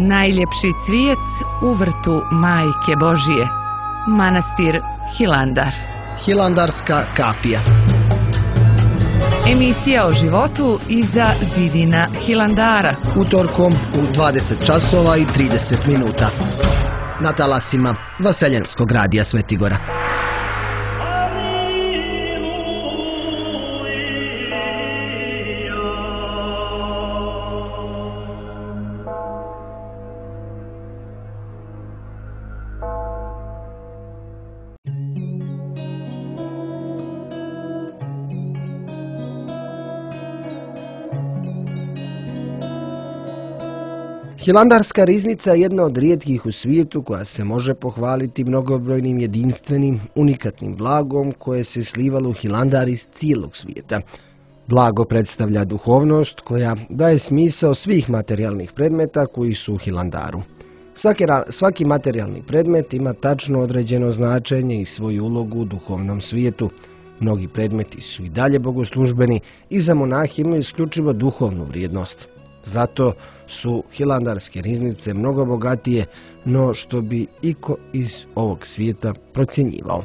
Najljepši cvijet u vrtu Majke Božije. Manastir Hilandar. Hilandarska kapija. Emisija o životu iza zidina Hilandara. Utorkom u 20 časova i 30 minuta. Na talasima Vaseljenskog radija Svetigora. Hilandarska riznica je jedna od rijetkih u svijetu koja se može pohvaliti mnogobrojnim jedinstvenim, unikatnim blagom koje se slivalo u Hilandar iz cijelog svijeta. Blago predstavlja duhovnost koja daje smisao svih materijalnih predmeta koji su u Hilandaru. Svaki materijalni predmet ima tačno određeno značenje i svoju ulogu u duhovnom svijetu. Mnogi predmeti su i dalje bogoslužbeni i za monahe imaju isključivo duhovnu vrijednost. Zato su hilandarske riznice mnogo bogatije, no što bi iko iz ovog svijeta procjenjivao.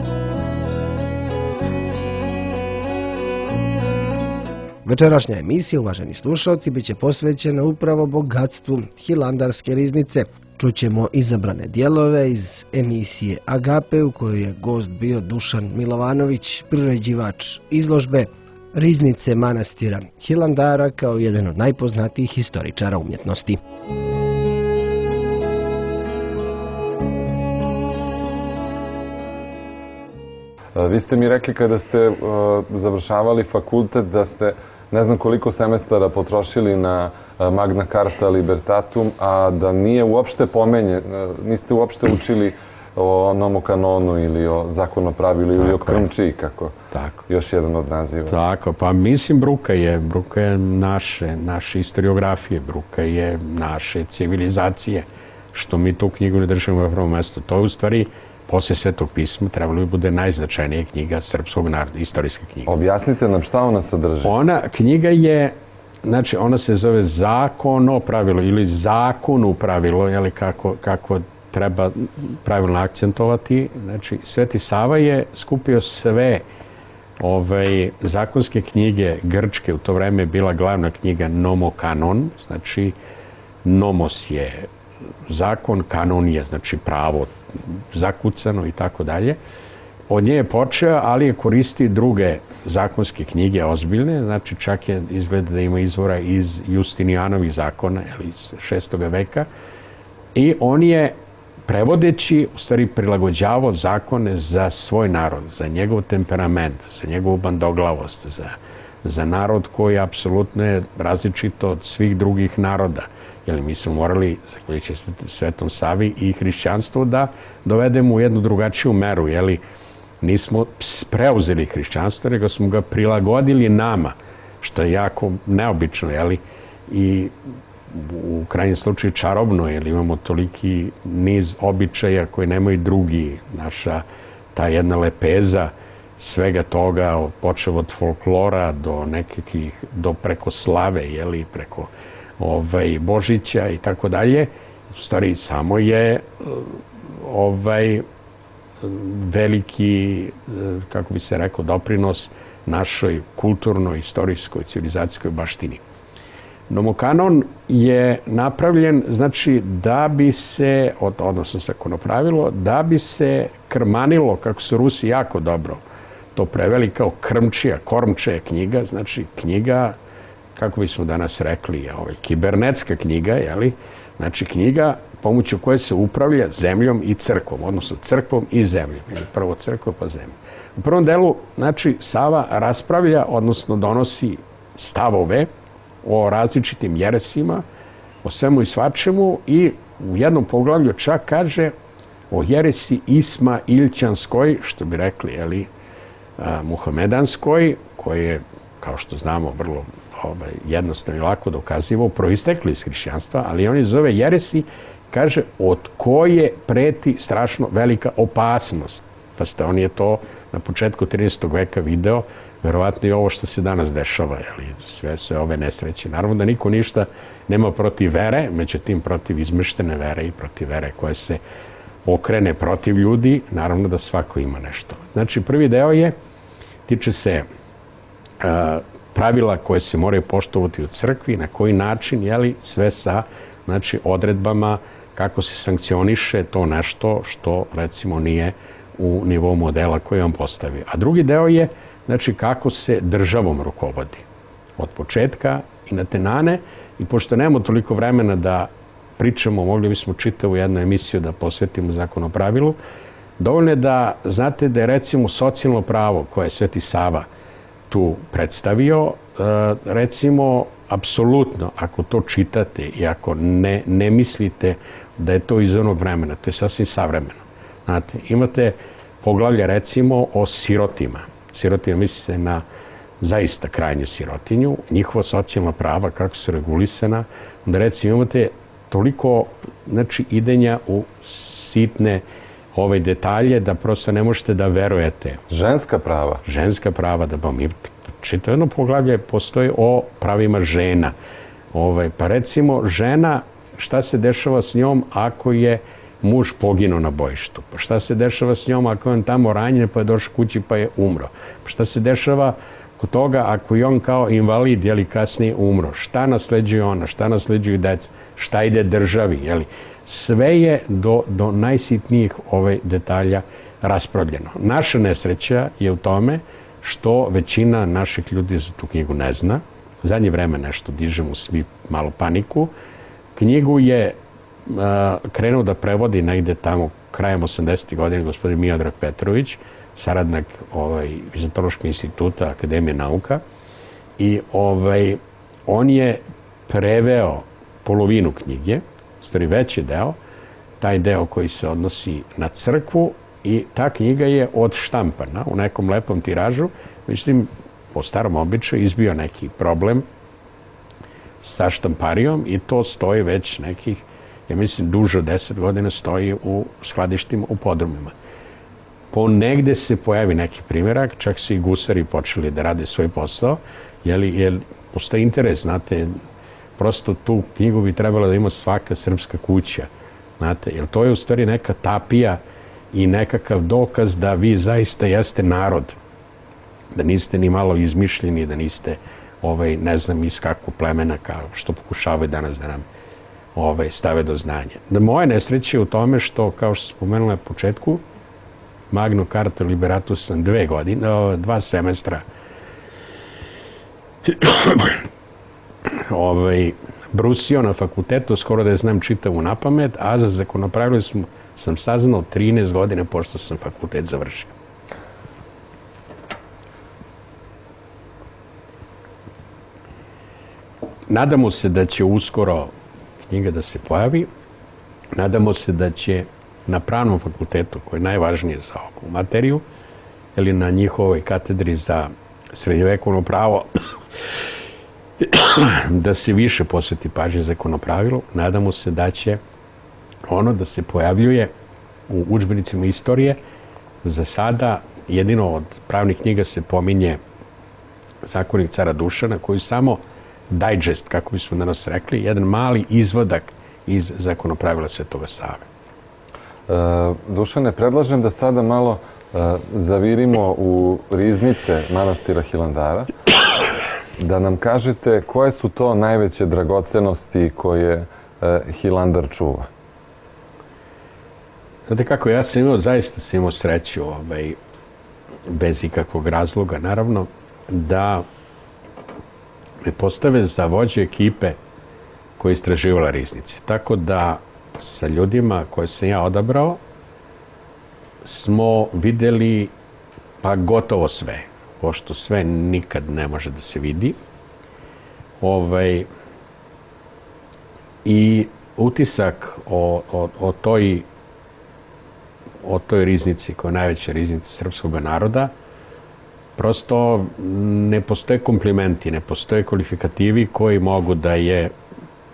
Večerašnja emisija, uvaženi slušalci, bit će posvećena upravo bogatstvu hilandarske riznice. Čućemo izabrane dijelove iz emisije Agape u kojoj je gost bio Dušan Milovanović, priređivač izložbe Riznice manastira Hilandara kao jedan od najpoznatijih historičara umjetnosti. Vi ste mi rekli kada ste završavali fakultet da ste ne znam koliko semestara potrošili na Magna Carta Libertatum, a da nije uopšte niste uopšte učili o nomokanonu ili o zakonopravilu ili o krmčiji, kako još jedan od naziva. Tako, pa mislim bruka je naše historiografije, bruka je naše civilizacije, što mi tu knjigu ne držimo na prvom mjestu. To je u stvari, poslije Svetog pisma, trebalo bi bude najznačajnija knjiga srpskog naroda, istorijska knjiga. Objasnite nam šta ona sadrži. Knjiga je, znači ona se zove Zakono pravilo ili Zakonu pravilo, jeli kako treba pravilno akcentovati. Znači, Sveti Sava je skupio sve zakonske knjige grčke, u to vreme je bila glavna knjiga nomokanon, znači nomos je zakon, kanon je znači pravo zakucano i tako dalje. Od nje je počeo, ali je koristi druge zakonske knjige ozbiljne, znači čak je izgleda da ima izvora iz Justinijanovih zakona, iz 6. veka, i on je prevodeći, u stvari prilagođavao zakone za svoj narod, za njegov temperament, za njegovu bandoglavost, za narod koji apsolutno je različito od svih drugih naroda. Jer mi smo morali, zahvaljujući Svetom Savi i hrišćanstvu, da dovedemo u jednu drugačiju meru. Nismo preuzeli hrišćanstvo, nego smo ga prilagodili nama, što je jako neobično. I u krajnjem slučaju čarobno, jer imamo toliki niz običaja koji nemaju drugi. Naša ta jedna lepeza svega toga, počev od folklora do preko slave, preko Božića i tako dalje. U stvari samo je veliki, kako bi se rekao, doprinos našoj kulturnoj, istorijskoj, civilizacijskoj baštini. Nomokanon je napravljen, znači, da bi se, odnosno zakonopravilo, da bi se krmanilo, kako su Rusi jako dobro to preveli, kao krmčija, kormčija knjiga, znači knjiga, kako bismo danas rekli, kibernetska knjiga, znači knjiga pomoću koje se upravlja zemljom i crkvom, odnosno crkvom i zemljom, prvo crkva pa zemlja. U prvom delu, znači, Sava raspravlja, odnosno donosi stavove o različitim jeresima, o svemu i svačemu, i u jednom poglavlju čak kaže o jeresi Ismailčanskoj, što bi rekli, muhamedanskoj, koji je, kao što znamo, vrlo jednostavno i lako dokazivo, proistekli iz hrišćanstva, ali on je zove jeresi, kaže, od koje preti strašno velika opasnost. Pa on je to na početku 13. veka video, verovatno i ovo što se danas dešava, sve ove nesreće. Naravno da niko ništa nema protiv vere, međutim protiv izmeštene vere i protiv vere koje se okrene protiv ljudi, naravno da svako ima nešto. Znači, prvi deo tiče se pravila koje se moraju poštovati u crkvi, na koji način, sve sa odredbama kako se sankcioniše to nešto što, recimo, nije u nivou modela koji on postavio. A drugi deo je, kako se državom rukovodi. Od početka i na tenane, i pošto nemamo toliko vremena da pričamo, mogli bismo čitavu jednu emisiju da posvetimo zakonopravilu, dovoljno je da znate da je, recimo, socijalno pravo koje je Sveti Sava tu predstavio, recimo, apsolutno, ako to čitate i ako ne mislite da je to iz onog vremena, to je sasvim savremeno. Znate, imate poglavlje, recimo, o sirotima. Sirotima misli se na zaista krajnju sirotinju, njihova socijalna prava, kako su regulisana, onda, recimo, imate toliko, idenja u sitne ove detalje da prosto ne možete da verujete. Ženska prava? Ženska prava, da vam čitav jedno poglavlje postoji o pravima žena. Pa recimo, žena, šta se dešava s njom ako je muž poginuo na bojištu? Pa šta se dešava s njom ako je on tamo ranjen pa je došao kući pa je umro? Pa šta se dešava kod toga ako je on kao invalid, kasnije umro? Šta nasleđuje ona? Šta nasleđuju deca? Šta ide državi? Sve je do najsitnijih detalja raspravljeno. Naša nesreća je u tome što većina naših ljudi za tu knjigu ne zna. U zadnje vreme nešto dižemo svi malo paniku. Knjigu je krenuo da prevodi negde tamo krajem 80. godine gospodin Miodrag Petrović, saradnik iz Antropološkog instituta Akademije nauka, i on je preveo polovinu knjige, stvari veći deo, taj deo koji se odnosi na crkvu, i ta knjiga je odštampana u nekom lepom tiražu. Mislim, po starom običaju izbio neki problem sa štamparijom i to stoji već nekih, ja mislim, duže od 10 godina stoji u skladištima, u podrumima. Ponegde se pojavi neki primjerak, čak su i gusari počeli da rade svoj posao, jer postoji interes, znate, prosto tu knjigu bi trebala da ima svaka srpska kuća, znate, jer to je u stvari neka tapija i nekakav dokaz da vi zaista jeste narod, da niste ni malo izmišljeni, da niste, ne znam, iz kakvog plemena, kao što pokušavaju danas da nam stave do znanja. Da moje nesreće je u tome što, kao što spomenula na početku, Magna Carta Liberatus sam 2 semestra brusio na fakultetu, skoro da je znam čitavu napamet, a za zakonopravilo sam saznao 13 godina pošto sam fakultet završio. Nadamo se da će uskoro knjiga da se pojavi. Nadamo se da će na Pravnom fakultetu, koji je najvažnije za ovu materiju, ili na njihovoj katedri za srednjovekovno pravo, da se više posveti pažnje zakonopravilu. Nadamo se da će ono da se pojavljuje u udžbenicima istorije. Za sada jedino od pravnih knjiga se pominje Zakonik cara Dušana, koji samo digest, kako bismo danas rekli, jedan mali izvadak iz zakonopravila Svetoga Save. Dušane, predlažem da sada malo zavirimo u riznice manastira Hilandara, da nam kažete koje su to najveće dragocenosti koje Hilandar čuva. Znate kako, ja sam zaista imao sreću, bez ikakvog razloga, naravno, da me postave za vođu ekipe koja je istraživala riznice. Tako da sa ljudima koje sam ja odabrao smo videli pa gotovo sve, pošto sve nikad ne može da se vidi. I utisak o toj riznici, koja je najveća riznica srpskog naroda, prosto ne postoje komplimenti, ne postoje kvalifikativi koji mogu da je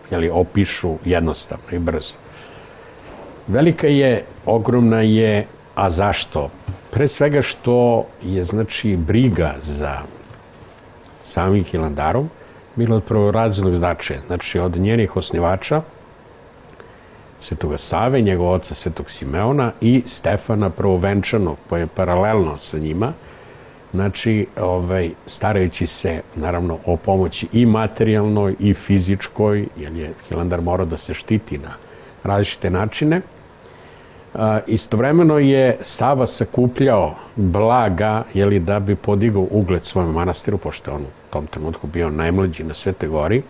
opišu jednostavno i brzo. Velika je, ogromna je A zašto? Pre svega što je, znači, briga za samim Hilandarom bila od prvorazrednog značaja. Znači, od njenih osnivača, Svetoga Save, njegov oca Svetog Simeona i Stefana prvovenčanog, koji je paralelno sa njima, znači, starajući se, naravno, o pomoći i materijalnoj i fizičkoj, jer je Hilandar morao da se štiti na različite načine. Istovremeno je Sava sakupljao blaga, da bi podigao ugled svojom manastiru, pošto je on u tom trenutku bio najmlađi na Svetoj gori.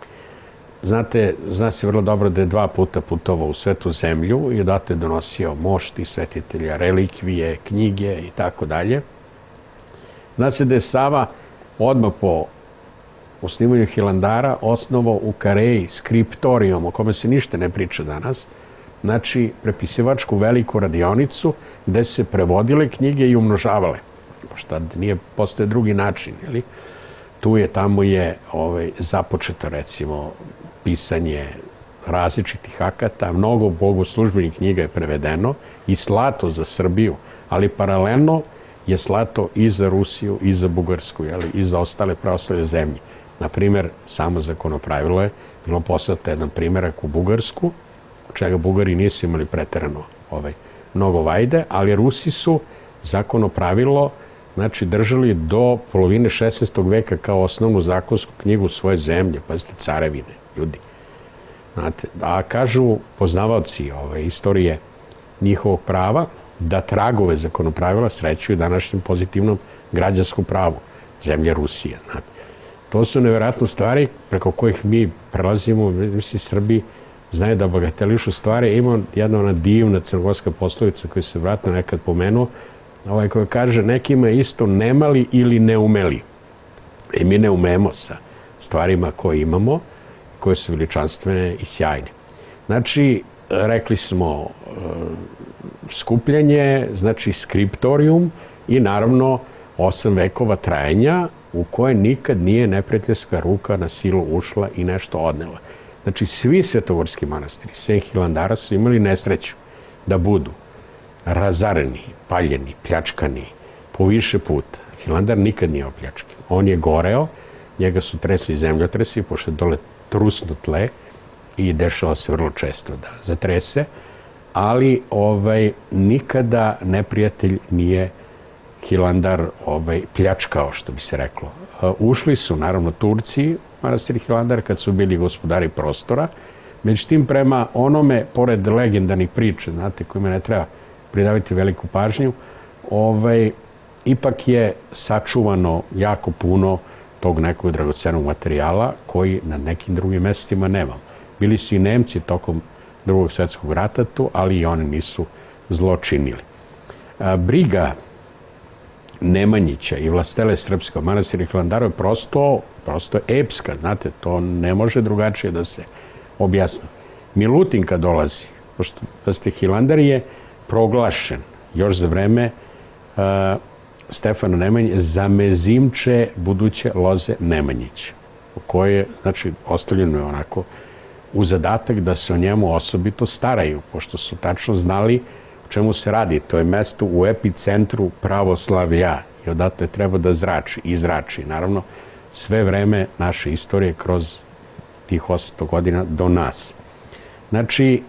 Zna se vrlo dobro da je 2 puta putovao u Svetu zemlju i odatle donosio mošti svetitelja, relikvije, knjige i tako dalje. Zna se da je Sava odmah po osnivanju Hilandara osnovao u Kareji skriptorijom, o kome se ništa ne priča danas, znači prepisivačku veliku radionicu gde se prevodile knjige i umnožavale, pošto nije postoje drugi način. Tu je, tamo je započeto, recimo, pisanje različitih akata, mnogo bogoslužbenih knjiga je prevedeno i slato za Srbiju, ali paralelno je slato i za Rusiju, i za Bugarsku, i za ostale pravoslavne zemlje. Naprimer, samo zakonopravilo je bilo poslato jedan primjerak u Bugarsku, čega Bugari nisu imali preterano mnogo vajde, ali Rusi su zakonopravilo, znači, držali do polovine 16. veka kao osnovnu zakonsku knjigu svoje zemlje, pazite, carevine, ljudi. Znate, a kažu poznavaoci istorije njihovog prava da tragove zakonopravila srećuju današnjem pozitivnom građanskom pravu zemlje Rusije. Znate. To su nevjerojatne stvari preko kojih mi prelazimo, misli Srbi znaju da bagatelišu stvari. Ima jedna ona divna crnogorska poslovica koju se vratno nekad pomenuo, koja kaže nekima isto nemali ili ne umeli. I mi ne umemo sa stvarima koje imamo, koje su veličanstvene i sjajne. Znači, rekli smo skupljanje, znači skriptorijum i naravno 8 vekova trajanja u koje nikad nije neprijateljska ruka na silu ušla i nešto odnela. Znači, svi svetogorski manastiri, sem Hilandara, su imali nesreću da budu razareni, paljeni, pljačkani po više puta. Hilandar nikad nije opljačkan. On je goreo, njega su tresli zemljotresi, pošto je dole trusno tle i dešava se vrlo često da zatrese, ali nikada neprijatelj nije Hilandar pljačkao, što bi se reklo. Ušli su, naravno, Turci, manastir Hilandar, kad su bili gospodari prostora, međutim, prema onome, pored legendarnih priča, znate, kojima ne treba pridaviti veliku pažnju, ipak je sačuvano jako puno tog nekog dragocenog materijala koji na nekim drugim mestima nema. Bili su i Nemci tokom Drugog svetskog rata tu, ali i oni nisu zlo činili. Briga Nemanjića i vlastele srpskog manastira Hilandara je prosto epska, znate, to ne može drugačije da se objasni. Milutin kad dolazi, pošto Hilandar je proglašen još za vreme Stefana Nemanje za mezimče buduće loze Nemanjića, koje je, znači, ostavljeno je onako u zadatak da se o njemu osobito staraju, pošto su tačno znali o čemu se radi. To je mesto u epicentru pravoslavlja i odatle treba da zrači i zrači. Naravno, sve vreme naše istorije kroz tih 800 godina do nas. Znači,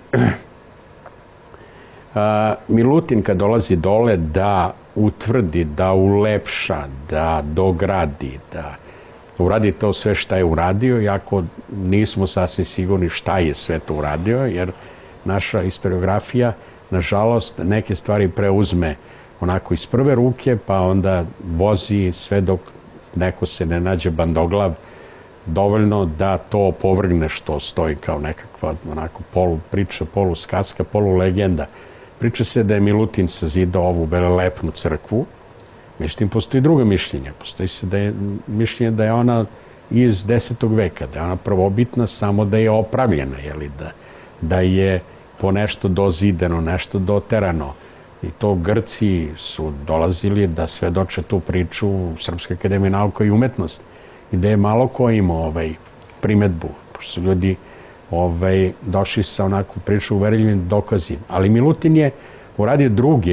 Milutin kad dolazi dole da utvrdi, da ulepša, da dogradi, da uradi to sve šta je uradio, iako nismo sasvim sigurni šta je sve to uradio, jer naša historiografija, nažalost, neke stvari preuzme onako iz prve ruke, pa onda vozi sve dok neko se ne nađe bandoglav dovoljno da to opovrgne što stoji kao nekakva onako polupriča, poluskaska, polulegenda. Priča se da je Milutin sazidao ovu velelepnu crkvu, međutim postoji druga mišljenja. Postoji se da je mišljenje da je ona iz 10. veka, da je ona prvobitna, samo da je opravljena, da je po nešto dozidano, nešto doterano. I to Grci su dolazili da svedoče tu priču u Srpskoj akademiji nauka i umetnosti, gde je malo ko imao primetbu, pošto su ljudi došli sa onakvu priču uverljivim dokazima. Ali Milutin je uradio druge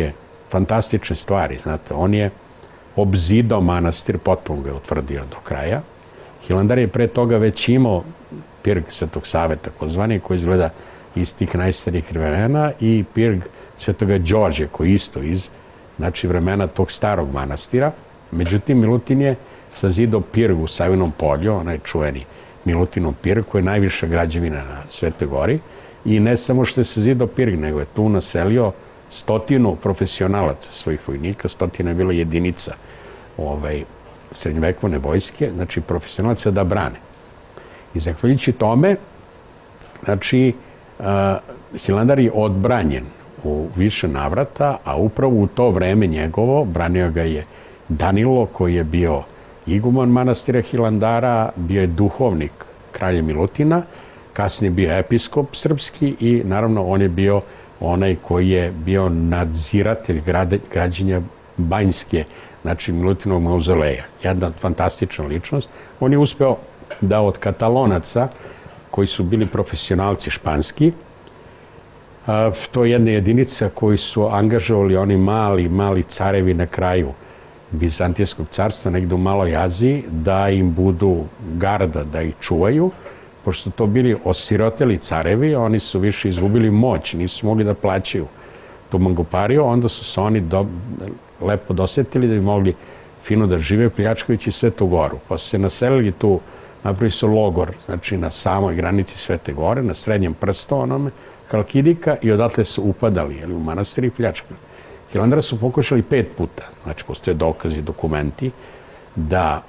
fantastične stvari. Znate, on je obzidao manastir, potpuno ga je utvrdio do kraja. Hilandar je pre toga već imao pirg Svetog Save, takozvani, koji izgleda iz tih najstarijih vremena, i pirg Svetoga Đorđe, koji isto iz vremena tog starog manastira. Međutim, Milutin je sazidao pirg u Savinom polju, onaj čuveni Milutinov pirg, koji je najviša građevina na Svetoj Gori. I ne samo što je sazidao pirg, nego je tu naselio 100 profesionalaca svojih vojnika, 100 je bila jedinica srednjovekovne vojske, znači profesionalaca da brane. I zahvaljujući tome, znači, Hilandar je odbranjen u više navrata, a upravo u to vreme njegovo branio ga je Danilo, koji je bio iguman manastira Hilandara, bio je duhovnik kralja Milutina, kasnije bio episkop srpski i naravno on je bio onaj koji je bio nadziratelj građenja Banjske, znači Milutinovog mauzoleja. Jedna fantastična ličnost. On je uspeo da od Katalonaca, koji su bili profesionalci španski, to je jedna jedinica koji su angažovali oni mali carevi na kraju Bizantijskog carstva, negde u Maloj Aziji, da im budu garda, da ih čuvaju. Pošto su to bili osiroteli carevi, oni su više izgubili moć, nisu mogli da plaćaju tu mangupariju, onda su se oni lepo dosetili da bi mogli fino da žive pljačkajući Svetu Goru. Pa su se naselili tu, napravili su logor, znači na samoj granici Svete Gore, na srednjem prstu onome, Halkidika, i odatle su upadali u manastir i pljačkali. Hilandara su pokušali 5 puta, znači postoje dokazi, dokumenti, da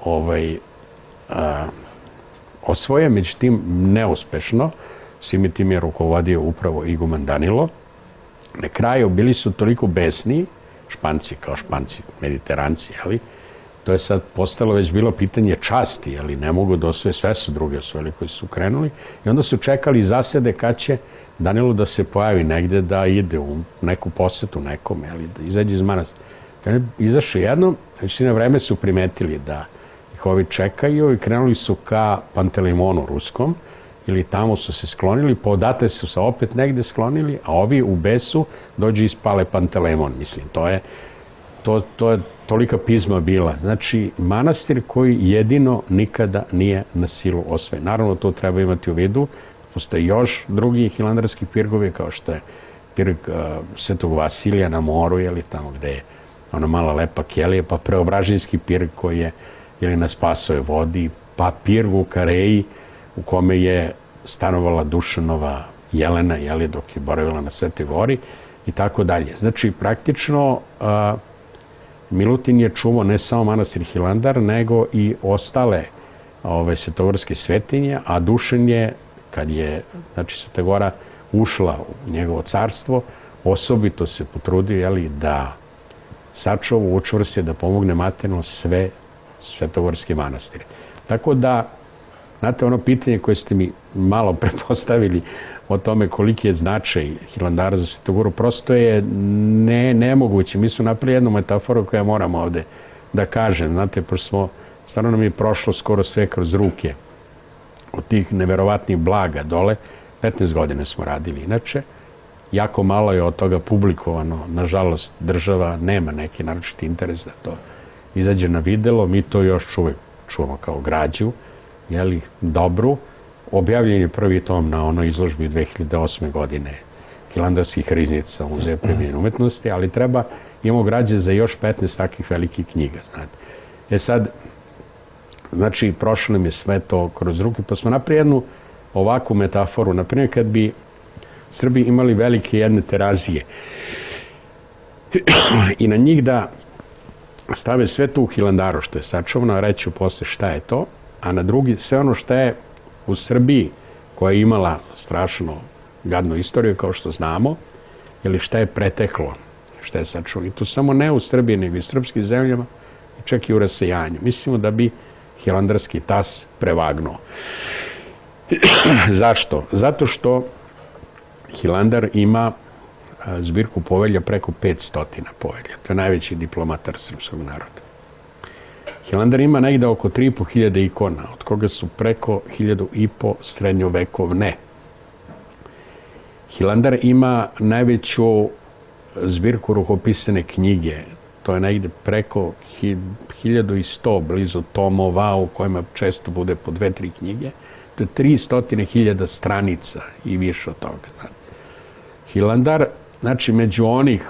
osvoje, međutim neuspešno. Svime tim je rukovodio upravo iguman Danilo. Na kraju bili su toliko besni, Španci kao Španci, Mediteranci, to je sad postalo već bilo pitanje časti, ne mogu da osvoje, sve su druge osvojili koji su krenuli, i onda su čekali zasede kad će Danilo da se pojavi negde, da ide u neku posetu nekome, da izađe iz manastira. Kad je izašao jednom, već na vreme su primetili da ih ovi čekaju i krenuli su ka Pantelimonu ruskom, ili tamo su se sklonili, pa odatle su se opet negde sklonili, a ovi u besu dođu i ispale Pantelemon. Mislim, to je tolika pizma bila. Znači, manastir koji jedino nikada nije na silu osvojen. Naravno, to treba imati u vidu. Postoje još drugi hilandarski pirgovi, kao što je pirg Svetog Vasilija na moru, tamo gde je ona mala lepa kelija, pa Preobraženski pirg koji je na Spasovoj vodi, pa pirg u Kareji, u kome je stanovala Dušanova Jelena, dok je boravila na Svetoj Gori, i tako dalje. Znači, praktično, Milutin je čuvao ne samo manastir Hilandar, nego i ostale svetogorske svetinje, a Dušan je, kad je, znači, Sveta Gora ušla u njegovo carstvo, osobito se potrudio, da sačuva, učvrsti, da pomogne materijalno sve svetogorske manastire. Tako da, znate, ono pitanje koje ste mi malo prepostavili o tome koliki je značaj Hilandara za Svetogoru, prosto je nemoguće. Mi su napravili jednu metaforu koju moram ovde da kažem. Znate, stvarno nam je prošlo skoro sve kroz ruke od tih neverovatnih blaga dole. 15 godina smo radili. Inače, jako malo je od toga publikovano. Nažalost, država nema neki naročiti interes da to izađe na videlo. Mi to još uvek čuvamo kao građu, dobru. Objavljen je prvi tom na onoj izložbi 2008. godine Hilandarskih riznica u Muzeju primenjene umetnosti, ali imamo građe za još 15 takvih velikih knjiga. Sad, znači, prošlo nam je sve to kroz ruke, pa smo napravili jednu ovakvu metaforu. Naprimjer, kad bi Srbi imali velike jedne terazije i na njih da stave sve to u Hilandaru, što je sačuvano, a reću posle šta je to, a na drugi sve ono što je u Srbiji, koja je imala strašno gadnu istoriju, kao što znamo, ili šta je preteklo, šta je sačuvano. I to samo ne u Srbiji, nego i u srpskim zemljama, i čak i u rasejanju. Mislimo da bi hilandarski tas prevagnuo. Zašto? Zato što Hilandar ima zbirku povelja preko 500 povelja. To je najveći diplomatar srpskog naroda. Hilandar ima negde oko 3.500 ikona, od koga su preko 1.500 srednjovekovne. Hilandar ima najveću zbirku rukopisane knjige. To je negde preko 1100 blizu tomova u kojima često bude po 2-3 knjige. To je 300.000 stranica i više od toga. Hilandar, znači među onih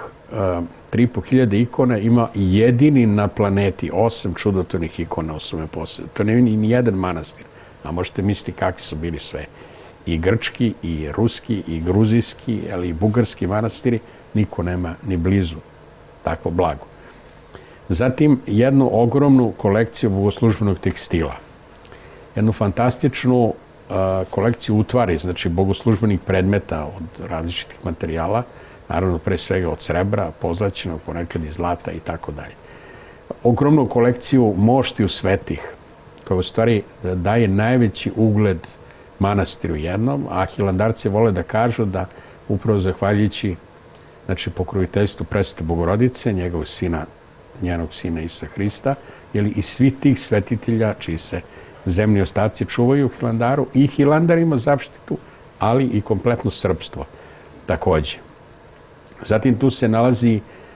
3.500 ikona ima jedini na planeti 8 čudotvornih ikona u svome posjedu. To ne ni jedan manastir. A možete misliti kakvi su bili sve. I grčki, i ruski, i gruzijski, ali i bugarski manastiri, niko nema ni blizu takvo blago. Zatim jednu ogromnu kolekciju bogoslužbenog tekstila. Jednu fantastičnu kolekciju utvari, znači bogoslužbenih predmeta od različitih materijala, naravno pre svega od srebra, pozlaćenog, ponekad iz zlata i tako dalje. Ogromnu kolekciju moštiju svetih, koja u stvari daje najveći ugled manastiru jednom, a hilandarci vole da kažu da upravo zahvaljujući pokroviteljstvu Presvete Bogorodice, njenog sina, njenog sina Isusa Hrista, i svi tih svetitelja čiji se zemlji ostaci čuvaju u Hilandaru, i Hilandar ima zaštitu, ali i kompletno srpstvo takođe. Zatim tu se nalazi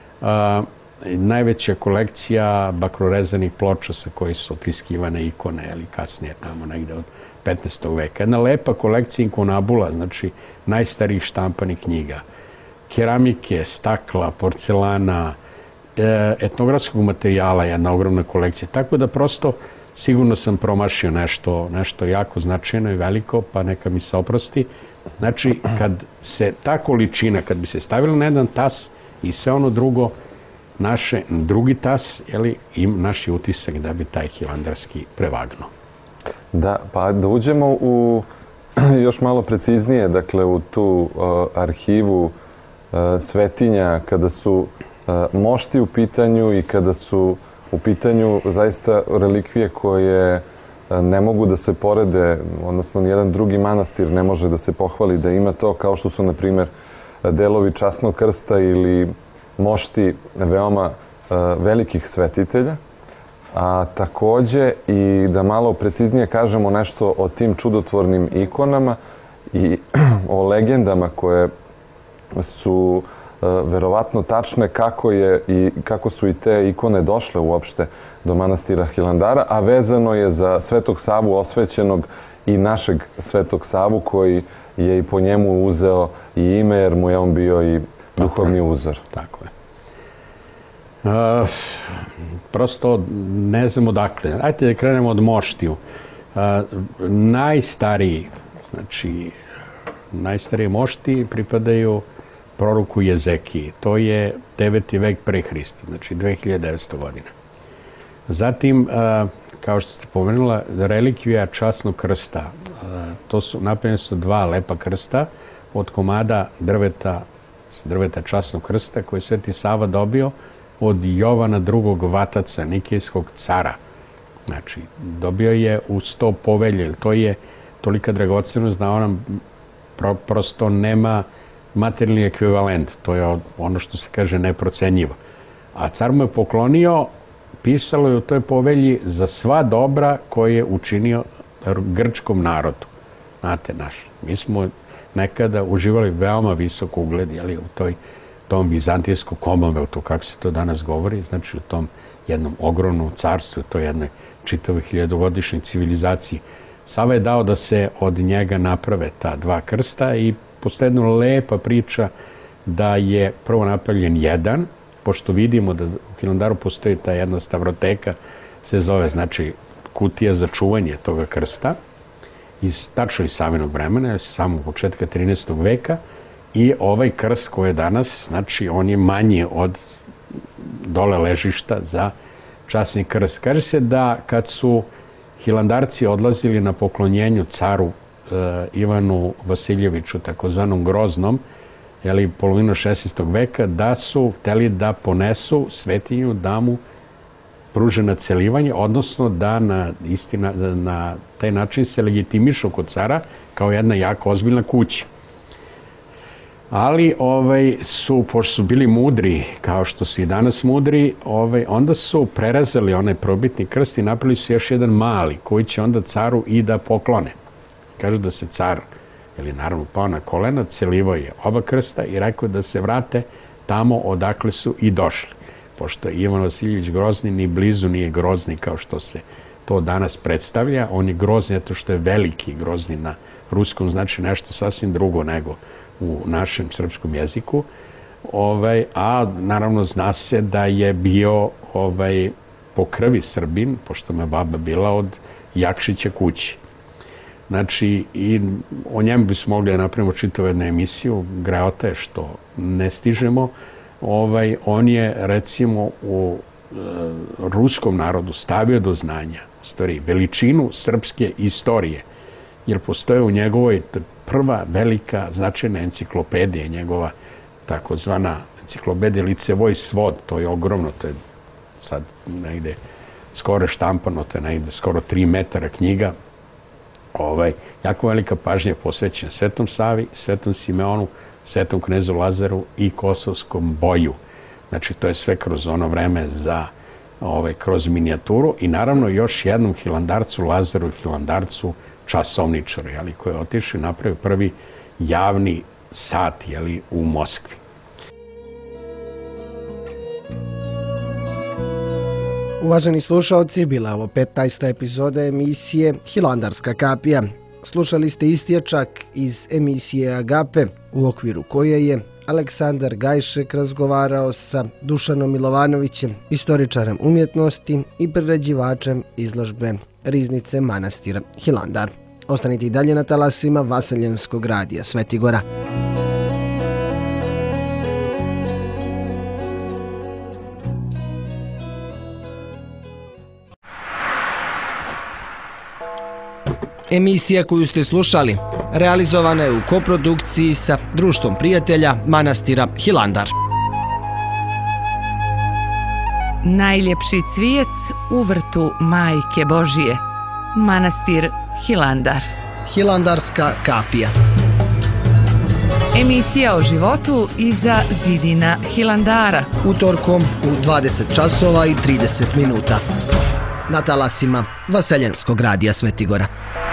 najveća kolekcija bakrorezanih ploča sa koji su otiskivane ikone, ali kasnije tamo negde od 15. veka. Jedna lepa kolekcija inkunabula, znači najstarijih štampanih knjiga. Keramike, stakla, porcelana, etnografskog materijala, jedna ogromna kolekcija. Tako da prosto sigurno sam promašio nešto jako značajno i veliko, pa neka mi se oprosti. Znači, kad se ta količina, kad bi se stavila na jedan tas i sve ono drugo, drugi tas, i naš je utisak da bi taj hilandarski prevagnuo. Da, pa da uđemo u još malo preciznije, dakle, u tu arhivu svetinja, kada su mošti u pitanju i kada su u pitanju zaista relikvije koje ne mogu da se porede, odnosno nijedan drugi manastir ne može da se pohvali da ima to, kao što su, na primjer, delovi časnog krsta ili mošti veoma velikih svetitelja. A takođe i da malo preciznije kažemo nešto o tim čudotvornim ikonama i o legendama koje su verovatno tačne kako su i te ikone došle uopšte do manastira Hilandara, a vezano je za Svetog Savu osvećenog i našeg Svetog Savu koji je i po njemu uzeo i ime jer mu je on bio i duhovni uzor. Tako je. Prosto ne znam odakle. Ajde da krenemo od moštiju. Najstariji mošti pripadaju proroku Jezekiji. To je 9. vek pre Hrista, znači 2900 godina. Zatim, kao što ste pomenula, relikvija časnog krsta. Napravljene su 2 lepa krsta od komada drveta časnog krsta koje je Sveti Sava dobio od Jovana II. Vataca, Nikejskog cara. Znači, dobio je u 100 povelje. To je tolika dragocenost da ona prosto nema materijalni ekvivalent. To je ono što se kaže neprocenjivo. A car mu je poklonio, pisalo je u toj povelji za sva dobra koje je učinio grčkom narodu. Znate, mi smo nekada uživali veoma visok ugled u tom vizantijskom Commonwealthu, kako se to danas govori, znači u tom jednom ogromnom carstvu, to jednoj čitavoj 1000-godišnjoj civilizaciji. Sava je dao da se od njega naprave ta 2 krsta i postoji jedna lepa priča da je prvo napravljen jedan, pošto vidimo da u Hilandaru postoji ta jedna stavroteka, se zove, znači, kutija za čuvanje toga krsta, tačno iz Savinog vremena, samo početka 13. veka, i ovaj krst koji je danas, znači, on je manji od dole ležišta za časni krst. Kaže se da kad su hilandarci odlazili na poklonjenju caru Ivanu Vasiljeviću, takozvanom Groznom, polovinu 16. veka, da su hteli da ponesu svetinju da mu pruže nacelivanje, odnosno da na taj način se legitimišu kod cara kao jedna jako ozbiljna kuća. Ali pošto su bili mudri, kao što su i danas mudri, onda su prerezali onaj probitni krst i napravili su još jedan mali, koji će onda caru i da poklone. Kažu da se car, naravno pao na kolena, celivao je oba krsta i rekao da se vrate tamo odakle su i došli. Pošto Ivan Vasiljević Grozni ni blizu nije Grozni kao što se to danas predstavlja. On je Grozni zato što je veliki. Grozni na ruskom znači nešto sasvim drugo nego u našem srpskom jeziku. A naravno zna se da je bio po krvi Srbin, pošto me baba bila od Jakšića kući. Znači, i o njemu bismo mogli da napravimo čitavu jednu emisiju, greota je što ne stižemo. On je, recimo, u ruskom narodu stavio do znanja veličinu srpske istorije, jer postoje u njegovoj prva velika značajna enciklopedija, njegova takozvana enciklopedija Licevoj svod, to je ogromno, to je sad negde skoro štampano, to je negde skoro 3 metara knjiga. Jako velika pažnja je posvećena Svetom Savi, Svetom Simeonu, Svetom knezu Lazaru i Kosovskom boju. Znači, to je sve kroz ono vreme kroz minijaturu i naravno još jednom Hilandarcu Lazaru i Hilandarcu časovničaru, koji je otišao i napravio prvi javni sat u Moskvi. Uvaženi slušalci, bila je ovo 15. epizoda emisije Hilandarska kapija. Slušali ste istječak iz emisije Agape, u okviru koje je Aleksandar Gajšek razgovarao sa Dušanom Milovanovićem, istoričarem umjetnosti i priređivačem izložbe Riznice manastira Hilandar. Ostanite i dalje na talasima Vaseljenskog radija Svetigora. Emisija koju ste slušali realizovana je u koprodukciji sa Društvom prijatelja manastira Hilandar. Najljepši cvijet u vrtu Majke Božije. Manastir Hilandar. Hilandarska kapija. Emisija o životu iza zidina Hilandara. Utorkom u 20 časova i 30 minuta. Na talasima Vaseljenskog radija Svetigora.